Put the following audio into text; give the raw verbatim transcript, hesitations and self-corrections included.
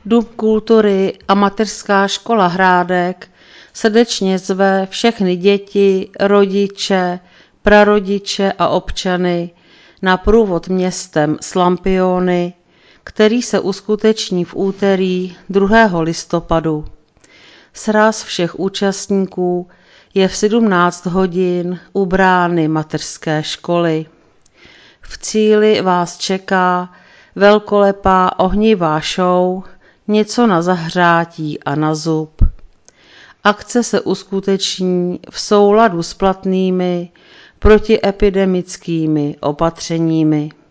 Dům kultury a mateřská škola Hrádek srdečně zve všechny děti, rodiče, prarodiče a občany na průvod městem s lampiony, který se uskuteční v úterý druhého listopadu. Sraz všech účastníků je v sedmnáct hodin u brány mateřské školy. V cíli vás čeká velkolepá ohnivá show, něco na zahřátí a na zub. Akce se uskuteční v souladu s platnými protiepidemickými opatřeními.